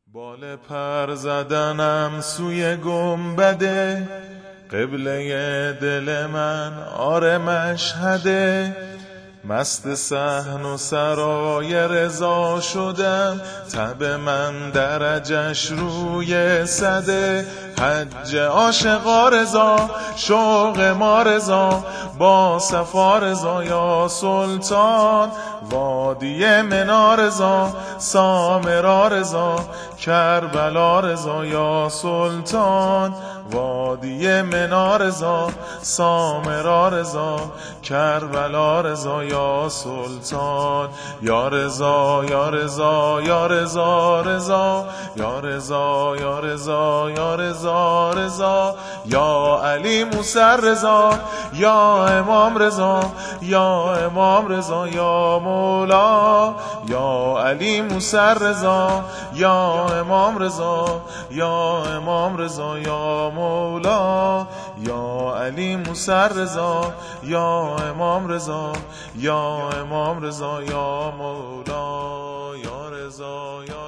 بال پر زدنم سوی گنبده، قبله دل من آره مشهده. مست صحن و سرای رضا شدم، تب من درجش روی صده. حج عاشقا رضا، شوق ما رضا، با صفا رضا یا سلطان. وادی منا رضا، سامرا رضا، کربلا رضا یا سلطان. وادی منا رضا، سامرا رضا، کربلا رضا یا سلطان. یا رضا یا رضا یا رضا رضا، یا رضا یا رضا یا رضا رضا. یا علی موسی رضا، یا امام رضا، یا امام رضا یا مولا. یا علی موسی رضا، یا امام رضا، یا امام رضا یا مولا. یا علی موسی رضا، یا امام رضا، یا امام رضا یا مولا. یا رضا یا